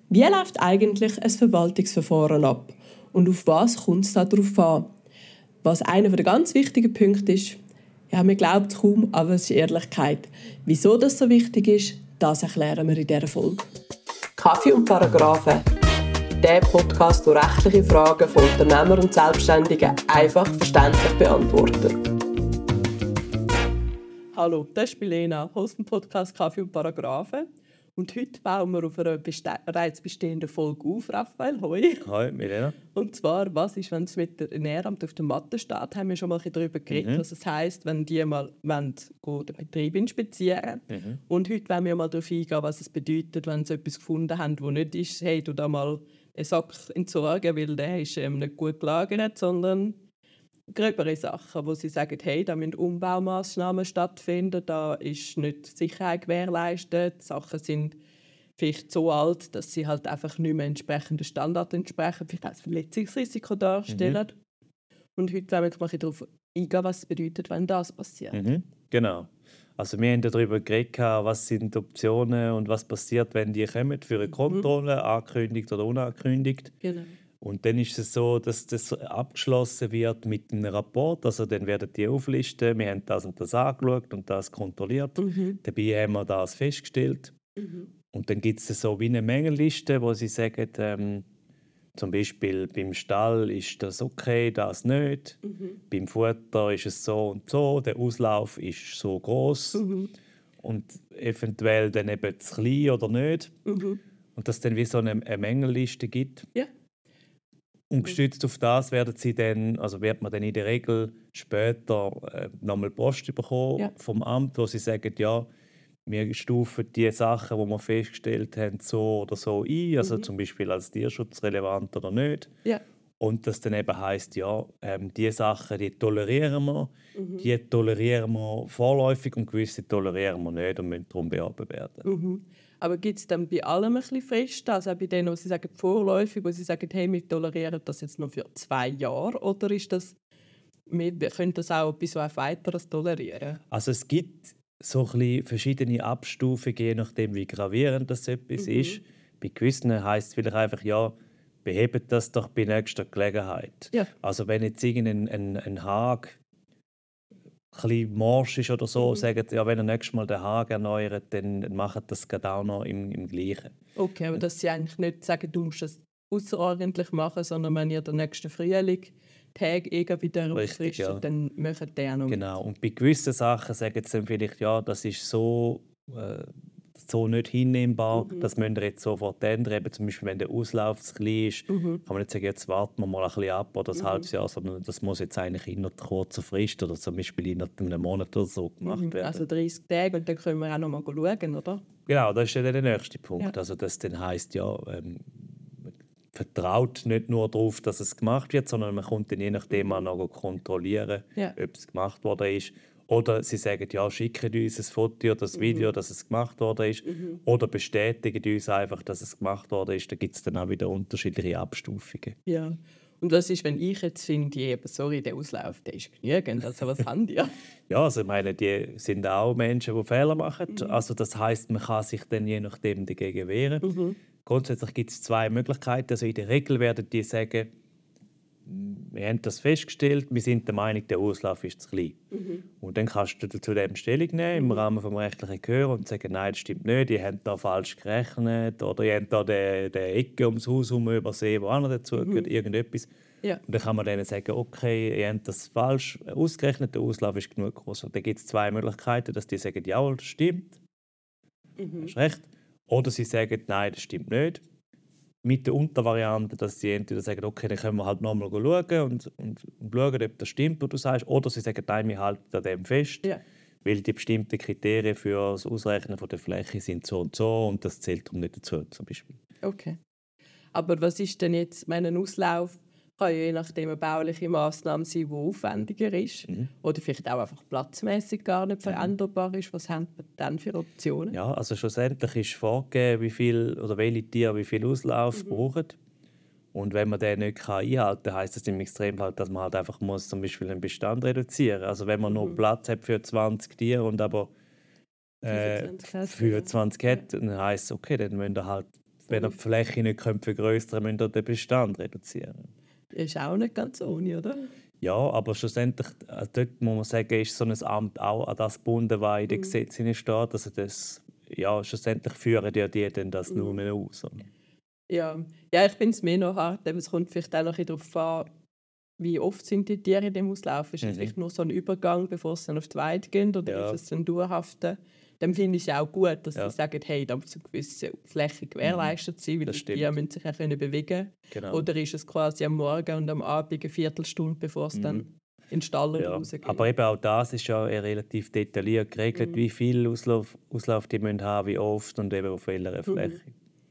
Wie läuft eigentlich ein Verwaltungsverfahren ab? Und auf was kommt es darauf an? Was einer der ganz wichtigen Punkte ist, ja, man glaubt es kaum, aber es ist Ehrlichkeit. Wieso das so wichtig ist, das erklären wir in dieser Folge. Kaffee und Paragraphen. Der Podcast, der rechtliche Fragen von Unternehmern und Selbstständigen einfach verständlich beantwortet. Hallo, das ist Milena, Host im Podcast Kaffee und Paragraphen. Und heute bauen wir auf einer bereits bestehenden Folge auf, Raphael. Hoi. Hi, Milena. Und zwar, was ist, wenn es mit der Lehramt auf der Matte steht, haben wir schon mal darüber geredet, was es heisst, wenn die mal den Betrieb inspizieren wollen. Und heute wollen wir mal darauf eingehen, was es bedeutet, wenn sie etwas gefunden haben, das nicht ist, hey, du da mal einen Sack entsorgen, weil der ist nicht gut gelagert, sondern gröbere Sachen, wo sie sagen, hey, da müssen Umbaumaßnahmen stattfinden, da ist nicht Sicherheit gewährleistet, die Sachen sind vielleicht so alt, dass sie halt einfach nicht mehr entsprechenden Standard entsprechen, vielleicht auch ein Verletzungsrisiko darstellen. Und heute wollen wir mal darauf eingehen, was es bedeutet, wenn das passiert. Genau. Also wir haben darüber geredet, was sind die Optionen und was passiert, wenn die kommen für eine Kontrolle, angekündigt oder unangekündigt. Genau. Und dann ist es so, dass das abgeschlossen wird mit einem Rapport. Also dann werden die auflisten, wir haben das und das angeschaut und das kontrolliert. Dabei haben wir das festgestellt. Und dann gibt es so wie eine Mängelliste, wo sie sagen, zum Beispiel beim Stall ist das okay, das nicht. Beim Futter ist es so und so, der Auslauf ist so groß und eventuell dann eben zu klein oder nicht. Und dass es dann wie so eine Mängelliste gibt. Ja. Und gestützt auf das wird man dann in der Regel später nochmal Post bekommen vom Amt, wo sie sagen, ja, wir stufen die Sachen, die wir festgestellt haben, so oder so ein, also zum Beispiel als tierschutzrelevant oder nicht. Ja. Und das dann eben heisst, ja, die Sachen, die tolerieren wir vorläufig und gewisse tolerieren wir nicht und müssen darum bearbeitet werden. Aber gibt es dann bei allem ein bisschen Frist? Also auch bei denen, die sagen vorläufig, wo sie sagen, hey, wir tolerieren das jetzt noch für 2 Jahre? Oder ist das, wir können das auch bis auf weiteres tolerieren? Also es gibt so ein bisschen verschiedene Abstufungen, je nachdem, wie gravierend das etwas ist. Bei gewissen heisst es vielleicht einfach, ja, behebt das doch bei nächster Gelegenheit. Ja. Also wenn jetzt ein Hag ein bisschen morsch ist oder so, sagen ja, wenn ihr nächstes Mal den Hag erneuert, dann macht das gerade auch noch im Gleichen. Okay, aber dass sie eigentlich nicht sagen, du musst das außerordentlich machen, sondern wenn ihr den nächsten Frühling Tag wieder auffrischt, dann machen die auch noch mit. Genau, und bei gewissen Sachen sagen sie dann vielleicht, ja, das ist so nicht hinnehmbar, das müsst ihr jetzt sofort ändern. Eben zum Beispiel, wenn der Auslauf zu klein ist, kann man nicht sagen, jetzt warten wir mal ein bisschen ab oder ein halbes Jahr, sondern das muss jetzt eigentlich innerhalb kurzer Frist oder zum Beispiel innerhalb einem Monat oder so gemacht werden. Also 30 Tage und dann können wir auch noch mal schauen, oder? Genau, das ist ja der nächste Punkt. Ja. Also das dann heisst, ja, vertraut nicht nur darauf, dass es gemacht wird, sondern man kommt dann je nachdem auch noch kontrollieren, ob es gemacht worden ist. Oder sie sagen, ja, schickt uns ein Foto oder ein Video, dass es gemacht worden ist. Oder bestätigen uns einfach, dass es gemacht worden ist. Da gibt es dann auch wieder unterschiedliche Abstufungen. Ja. Und was ist, wenn ich jetzt finde, sorry, der Auslauf, der ist genügend. Also was haben die? Ja, also ich meine, die sind auch Menschen, die Fehler machen. Also das heisst, man kann sich dann je nachdem dagegen wehren. Grundsätzlich gibt es 2 Möglichkeiten. Also in der Regel werden die sagen, wir haben das festgestellt, wir sind der Meinung, der Auslauf ist zu klein. Und dann kannst du zu dem Stellung nehmen im Rahmen des rechtlichen Gehör und sagen, nein, das stimmt nicht, ihr habt da falsch gerechnet oder ihr habt da den Ecke ums Haus herum übersehen, wo auch noch dazu gehört, irgendetwas. Ja. Und dann kann man denen sagen, okay, ihr habt das falsch ausgerechnet, der Auslauf ist genug groß. Und dann gibt es 2 Möglichkeiten, dass die sagen, ja, das stimmt, hast recht. Oder sie sagen, nein, das stimmt nicht. Mit der Untervariante, dass sie entweder sagen, okay, dann können wir halt nochmal schauen und schauen, ob das stimmt, was du sagst. Oder sie sagen, nein, wir halten an dem fest, weil die bestimmten Kriterien für das Ausrechnen von der Fläche sind so und das zählt darum nicht dazu, zum Beispiel. Okay. Aber was ist denn jetzt, mein Auslauf kann ja je nachdem eine bauliche Massnahme sein, die aufwendiger ist oder vielleicht auch einfach platzmäßig gar nicht veränderbar ist. Was haben wir dann für Optionen? Ja, also schlussendlich ist vorgegeben, wie viel oder welche Tiere wie viel Auslauf brauchen. Und wenn man den nicht einhalten kann, heisst das im Extremfall, dass man halt einfach muss, zum Beispiel den Bestand reduzieren muss. Also wenn man nur Platz hat für 20 Tiere und aber 25 hat, dann heisst es, okay, dann müssen wir halt wenn ihr die Fläche nicht vergrößern könnt, müsst ihr den Bestand reduzieren. Das ist auch nicht ganz ohne, oder? Ja, aber schlussendlich, dort muss man sagen, ist so ein Amt auch an das gebunden, was in den Gesetzen steht. Also das, ja, schlussendlich führen die dann das nur mehr aus. Ja, ich finde es mehr noch hart. Es kommt vielleicht auch noch ein bisschen darauf an, wie oft sind die Tiere in dem Auslauf. Ist es vielleicht nur so ein Übergang, bevor sie dann auf die Weide gehen, oder ist es ein Dauerhaften? Dann finde ich es auch gut, dass sie sagen, hey, da muss eine gewisse Fläche gewährleistet sein, weil die Tiere müssen sich auch bewegen können. Genau. Oder ist es quasi am Morgen und am Abend eine Viertelstunde, bevor es dann in den Stall rausgeht? Aber eben auch das ist ja relativ detailliert geregelt, wie viel Auslauf die müssen haben, wie oft und eben auf welcher Fläche.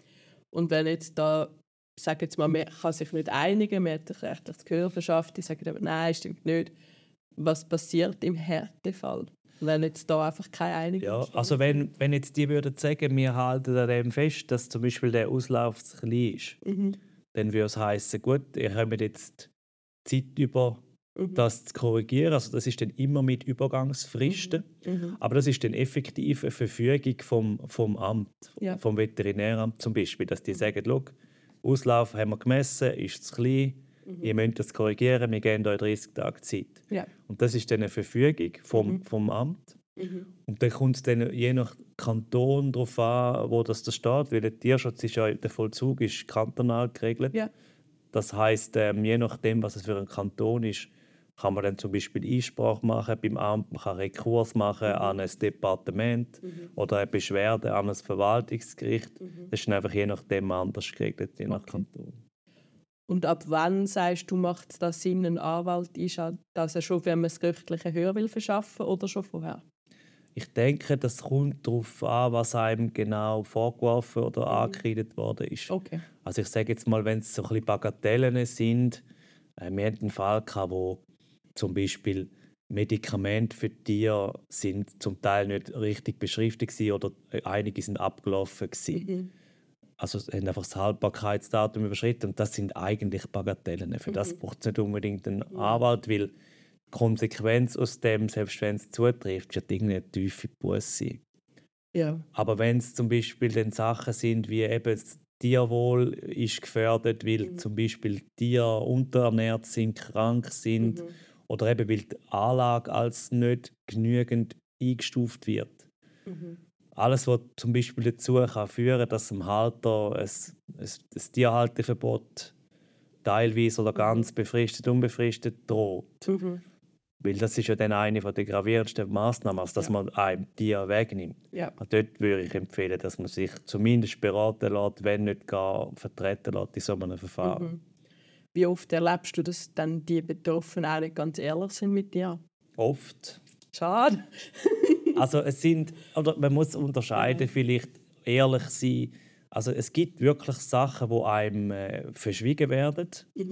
Und wenn jetzt da, sage jetzt mal, man kann sich nicht einigen, man hat sich rechtlich das Gehör verschafft, die sagen aber, nein, stimmt nicht. Was passiert im Härtefall, wenn jetzt da einfach keine Einigung Ja, also wenn jetzt die würden sagen, wir halten an dem fest, dass zum Beispiel der Auslauf zu klein ist, dann würde es heißen, gut, ihr habt jetzt Zeit über das zu korrigieren. Also das ist dann immer mit Übergangsfristen. Aber das ist dann effektiv eine Verfügung vom Amt, vom Veterinäramt zum Beispiel, dass die sagen, schau, Auslauf haben wir gemessen, ist zu klein, ihr müsst das korrigieren, wir geben euch 30 Tage Zeit. Ja. Und das ist dann eine Verfügung vom Amt. Und dann kommt es dann je nach Kanton darauf an, wo das da steht, weil der Tierschutz ist ja, der Vollzug ist kantonal geregelt. Ja. Das heisst, je nachdem, was es für ein Kanton ist, kann man dann zum Beispiel Einsprache machen beim Amt, man kann Rekurs machen an ein Departement oder eine Beschwerde an ein Verwaltungsgericht. Das ist einfach je nachdem anders geregelt, je nach Kanton. Und ab wann, sagst du, macht es da Sinn, einen Anwalt einschalten, dass er schon, wenn man das gerichtliche Gehör will verschaffen oder schon vorher? Ich denke, das kommt darauf an, was einem genau vorgeworfen oder angekreidet worden ist. Okay. Also ich sage jetzt mal, wenn es so ein bisschen Bagatellen sind, wir hatten einen Fall, wo zum Beispiel Medikamente für Tiere sind zum Teil nicht richtig beschriftet waren oder einige sind abgelaufen gewesen. Also haben einfach das Haltbarkeitsdatum überschritten und das sind eigentlich Bagatellen. Für das braucht es nicht unbedingt einen Anwalt, weil die Konsequenz aus dem, selbst wenn es zutrifft, wird irgendeine tiefe Busse sein. Ja. Aber wenn es zum Beispiel dann Sachen sind, wie eben das Tierwohl ist gefährdet, weil zum Beispiel Tiere unterernährt sind, krank sind oder eben weil die Anlage als nicht genügend eingestuft wird. Alles, was zum Beispiel dazu kann führen kann, dass dem Halter ein Tierhalteverbot teilweise oder ganz befristet, unbefristet droht. Weil das ist ja dann eine der gravierendsten Massnahmen, also dass man einem Tier wegnimmt. Ja. Und dort würde ich empfehlen, dass man sich zumindest beraten lässt, wenn nicht gar vertreten lässt in so einem Verfahren. Wie oft erlebst du, dass dann die Betroffenen auch nicht ganz ehrlich sind mit dir? Oft. Schade. Also man muss unterscheiden, vielleicht ehrlich sein. Also es gibt wirklich Sachen, die einem verschwiegen werden.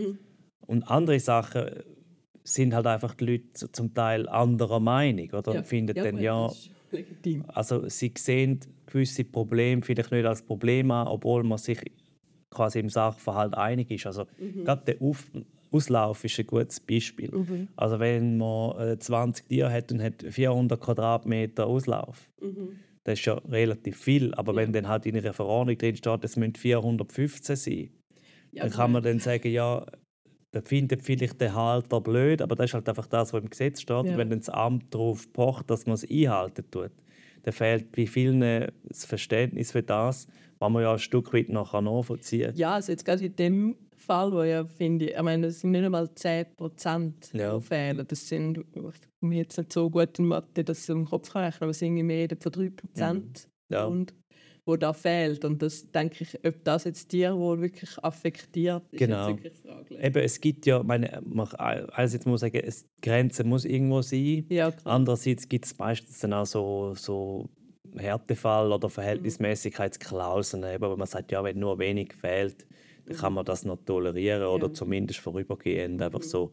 Und andere Sachen sind halt einfach die Leute zum Teil anderer Meinung. Oder? Finden dann, das ist legitim. Also sie sehen gewisse Probleme vielleicht nicht als Problem an, obwohl man sich quasi im Sachverhalt einig ist. Also gerade der Auslauf ist ein gutes Beispiel. Also wenn man 20 Tiere hat und hat 400 Quadratmeter Auslauf, das ist ja relativ viel. Aber wenn dann halt in einer Verordnung drin steht, es müssen 415 sein, dann kann man dann sagen, ja, da findet vielleicht der Halter blöd, aber das ist halt einfach das, was im Gesetz steht. Und wenn dann das Amt darauf pocht, dass man es einhalten tut, dann fehlt bei vielen das Verständnis für das, was man ja ein Stück weit nachher nachvollziehen. Ja, also jetzt gerade in dem Fall, wo ich finde, ich meine, das sind nicht einmal 10%, die fehlen. Das sind, ich bin jetzt nicht so gut in Mathe, dass ich im Kopf kann rechnen, aber es sind mehr von 3%. Und wo da fehlt. Und das denke ich, ob das jetzt Tierwohl wirklich affektiert, ist jetzt wirklich fraglich. Eben, es gibt ja, einerseits muss man sagen, die Grenze muss irgendwo sein. Ja, andererseits gibt es meistens dann auch so Härtefall- oder Verhältnismäßigkeitsklauseln, wo man sagt, ja, wenn nur wenig fehlt, dann kann man das noch tolerieren oder zumindest vorübergehend einfach so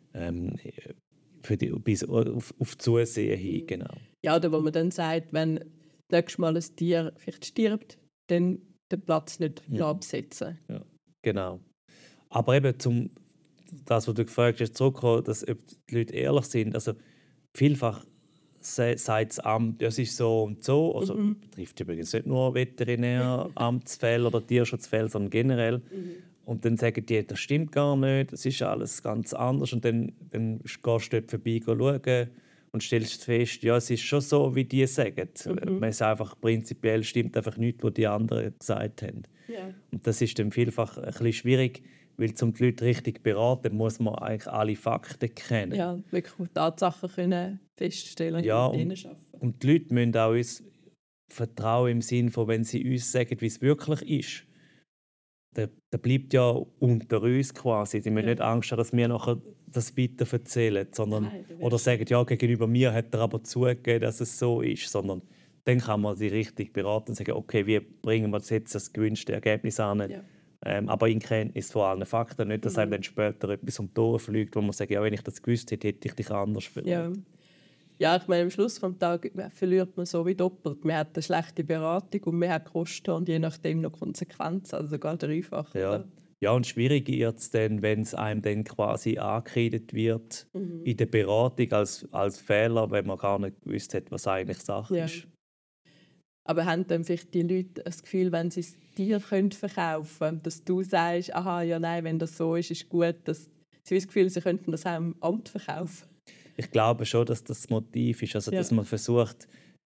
bis auf Zusehen hin. Genau. Ja, oder wo man dann sagt, wenn nächstes Mal ein Tier vielleicht stirbt, dann den Platz nicht absetzen. Ja, genau. Aber eben das, was du gefragt hast, zurückkommen, dass ob die Leute ehrlich sind. Also vielfach sagt das Amt, ja, es ist so und so. Also betrifft übrigens nicht nur Veterinäramtsfälle oder Tierschutzfälle, sondern generell. Und dann sagen die, das stimmt gar nicht, das ist alles ganz anders. Und dann gehst du dort vorbei schauen und stellst fest, ja, es ist schon so, wie die sagen. Man ist einfach, prinzipiell stimmt einfach nichts, was die anderen gesagt haben. Ja. Und das ist dann vielfach ein bisschen schwierig, weil um die Leute richtig zu beraten, muss man eigentlich alle Fakten kennen. Ja, wirklich Tatsachen können feststellen Ja, und mit ihnen arbeiten. und die Leute müssen auch uns vertrauen im Sinne von, wenn sie uns sagen, wie es wirklich ist. Da bleibt ja unter uns quasi. Sie müssen nicht Angst haben, dass wir nachher das weiter erzählen, sondern oder sagen, ja, gegenüber mir hat er aber zugegeben, dass es so ist. Sondern dann kann man sie richtig beraten und sagen, okay, wie bringen wir jetzt das gewünschte Ergebnis an? Ja. Aber in Kenntnis von allen Fakten. Nicht, dass einem dann später etwas um die Ohren fliegt, wo man sagt, ja, wenn ich das gewusst hätte, hätte ich dich anders beraten. Ja, ich meine, am Schluss des Tages verliert man so wie doppelt. Man hat eine schlechte Beratung und man hat Kosten und je nachdem noch Konsequenzen, also sogar dreifach. Ja. Ja, und schwierig wird es dann, wenn es einem dann quasi angekreidet wird in der Beratung als Fehler, wenn man gar nicht gewusst hat, was eigentlich Sache ist. Aber haben dann vielleicht die Leute das Gefühl, wenn sie es dir verkaufen können, dass du sagst, aha, ja, nein, wenn das so ist gut, dass sie das Gefühl, sie könnten das auch im Amt verkaufen? Ich glaube schon, dass das Motiv ist, also dass man versucht,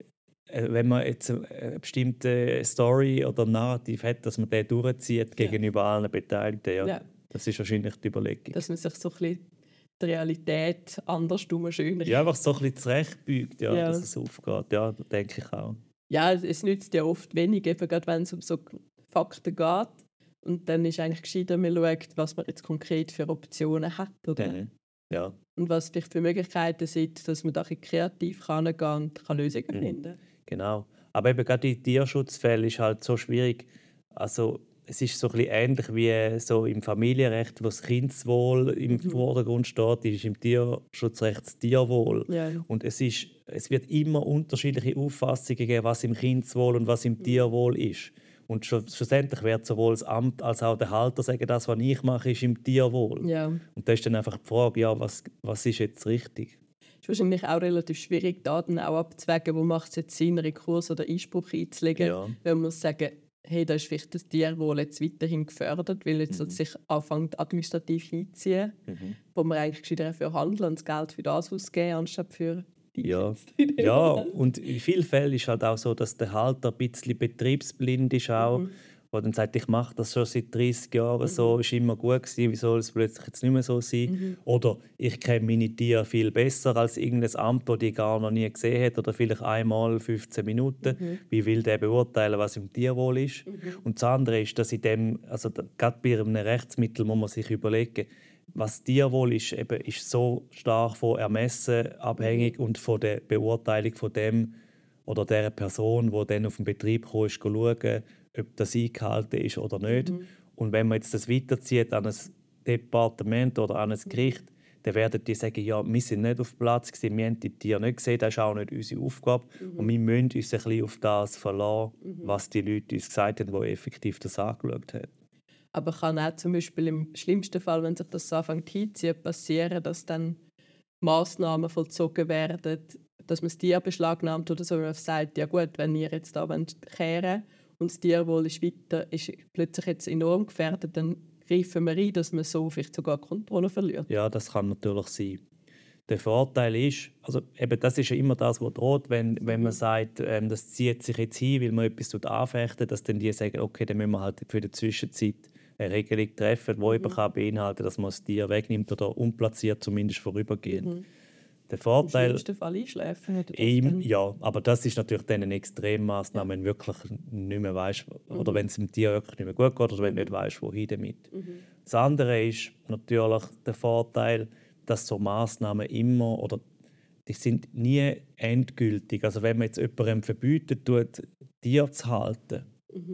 wenn man jetzt eine bestimmte Story oder Narrativ hat, dass man den durchzieht gegenüber allen Beteiligten. Ja. Das ist wahrscheinlich die Überlegung. Dass man sich so ein bisschen die Realität andersrum schöner... Ja, einfach so ein bisschen zurechtbeugt, dass es aufgeht. Ja, das denke ich auch. Ja, es nützt ja oft wenig, eben gerade wenn es um so Fakten geht. Und dann ist eigentlich gescheiter, man schaut, was man jetzt konkret für Optionen hat. Oder? Ja. Und was vielleicht für Möglichkeiten sind, dass man da ein kreativ herangehen kann und Lösungen finden. Genau. Aber eben gerade in Tierschutzfällen ist halt so schwierig. Also es ist so ein bisschen ähnlich wie so im Familienrecht, wo das Kindeswohl im Vordergrund steht, ist im Tierschutzrecht das Tierwohl. Ja. Und es wird immer unterschiedliche Auffassungen geben, was im Kindeswohl und was im Tierwohl ist. Und schlussendlich wird sowohl das Amt als auch der Halter sagen, das, was ich mache, ist im Tierwohl. Ja. Und da ist dann einfach die Frage, ja, was ist jetzt richtig? Es ist wahrscheinlich auch relativ schwierig, Daten auch abzuwägen, wo macht es jetzt Sinn, Rekurs oder Einspruch einzulegen. Ja. Wenn man muss sagen, hey, da ist vielleicht das Tierwohl jetzt weiterhin gefördert, weil jetzt sich anfängt administrativ einziehen, wo man eigentlich gescheiter dafür handeln und das Geld für das ausgeben, anstatt für die Ja, und in vielen Fällen ist es halt auch so, dass der Halter ein bisschen betriebsblind ist auch, wo dann sagt, ich mache das schon seit 30 Jahren so, ist immer gut gewesen, wie soll es plötzlich jetzt nicht mehr so sein? Oder ich kenne meine Tiere viel besser als irgendein Amt, das die gar noch nie gesehen hat oder vielleicht einmal 15 Minuten. Wie will der beurteilen, was im Tierwohl ist? Und das andere ist, dass gerade bei einem Rechtsmittel muss man sich überlegen, was Tierwohl ist, eben, ist so stark von Ermessen abhängig und von der Beurteilung von dem oder der Person, die dann auf den Betrieb kam, ist, schauen, ob das eingehalten ist oder nicht. Und wenn man jetzt das weiterzieht an ein Departement oder an ein Gericht, dann werden die sagen, ja, wir sind nicht auf Platz gewesen, wir haben die Tiere nicht gesehen, das ist auch nicht unsere Aufgabe. Und wir müssen uns ein bisschen auf das verlassen, was die Leute uns gesagt haben, die effektiv das angeschaut haben. Aber kann auch zum Beispiel im schlimmsten Fall, wenn sich das so anfängt hinzuziehen, passieren, dass dann Massnahmen vollzogen werden, dass man das Tier beschlagnahmt oder so, wenn man sagt, ja gut, wenn ihr jetzt da kehren und das Tierwohl ist plötzlich jetzt enorm gefährdet, dann greifen wir ein, dass man so vielleicht sogar Kontrolle verliert. Ja, das kann natürlich sein. Der Vorteil ist, also eben das ist ja immer das, was droht, wenn man sagt, das zieht sich jetzt hin, weil man etwas anfechtet, dass dann die sagen, okay, dann müssen wir halt für die Zwischenzeit eine Regelung treffen, die eben beinhalten kann, dass man das Tier wegnimmt oder unplatziert, zumindest vorübergehend. Der Vorteil, im schlimmsten Fall einschläfen. Ja, aber das ist natürlich dann eine Extremmaßnahme, wenn du wirklich nicht mehr weißt, oder wenn es dem Tier wirklich nicht mehr gut geht oder wenn du nicht weißt, wohin damit. Das andere ist natürlich der Vorteil, dass so Massnahmen immer oder die sind nie endgültig. Also wenn man jetzt jemandem verbietet, Tiere zu halten,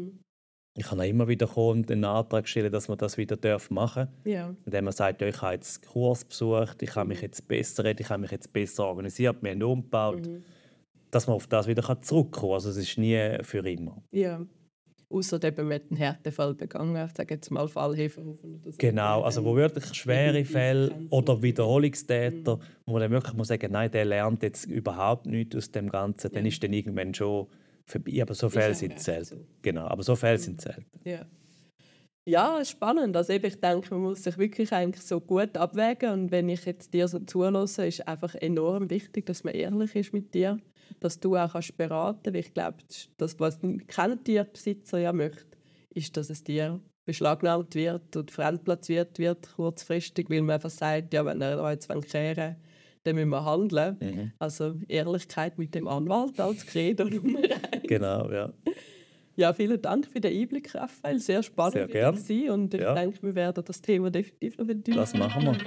ich kann auch immer wieder kommen und einen Antrag stellen, dass man das wieder machen darf. Ja. Indem man sagt, ja, ich habe jetzt einen Kurs besucht, ich habe mich jetzt besser organisiert, wir haben umgebaut. Dass man auf das wieder zurückkommen kann. Also es ist nie für immer. Ja. Ausser eben mit einem Härtefall begangen, ich sage jetzt mal Fallhilferufen oder so. Genau, also wo wirklich schwere Fälle oder Wiederholungstäter, wo man dann wirklich muss sagen, nein, der lernt jetzt überhaupt nichts aus dem Ganzen, dann ist dann irgendwann schon vorbei. Aber so Fälle sind selten. So. Genau, aber so Fälle sind selten. Ja. Ja, ist spannend. Also ich denke, man muss sich wirklich eigentlich so gut abwägen. Und wenn ich jetzt dir so zulasse, ist einfach enorm wichtig, dass man ehrlich ist mit dir, dass du auch beraten kannst. Weil ich glaube, das, was kein Tierbesitzer ja möchte, ist, dass es Tier beschlagnahmt wird und fremdplatziert wird kurzfristig, weil man einfach sagt, ja, wenn er da jetzt kehren will, dann müssen wir handeln. Mhm. Also Ehrlichkeit mit dem Anwalt als Credo Nummer 1. Genau, ja. Ja, vielen Dank für den Einblick, Raphael. Sehr spannend. Sehr gerne. Und ich denke, wir werden das Thema definitiv noch vertiefen. Das machen wir.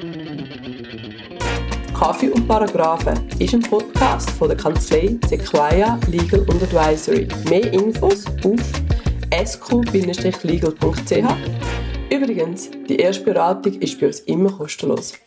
Kaffee und Paragraphen ist ein Podcast von der Kanzlei Sequoia Legal & Advisory. Mehr Infos auf sq-legal.ch. Übrigens, die erste Beratung ist bei uns immer kostenlos.